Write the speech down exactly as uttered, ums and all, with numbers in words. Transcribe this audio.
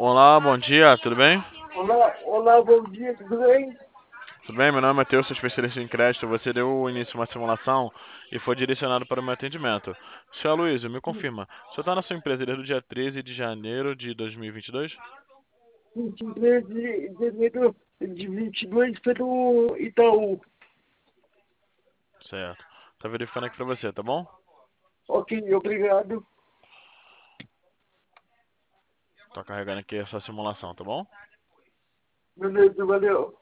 Olá, bom dia, tudo bem? Olá, olá, bom dia, tudo bem? Tudo bem, meu nome é Matheus, sou especialista em crédito. Você deu início a uma simulação e foi direcionado para o meu atendimento. Senhor Luiz, me confirma, o senhor está na sua empresa desde o dia treze de janeiro de dois mil e vinte e dois? vinte e três de janeiro de vinte e dois pelo Itaú. Certo. Tá verificando aqui para você, tá bom? Ok, obrigado. Tô carregando aqui essa simulação, tá bom? Beleza, valeu.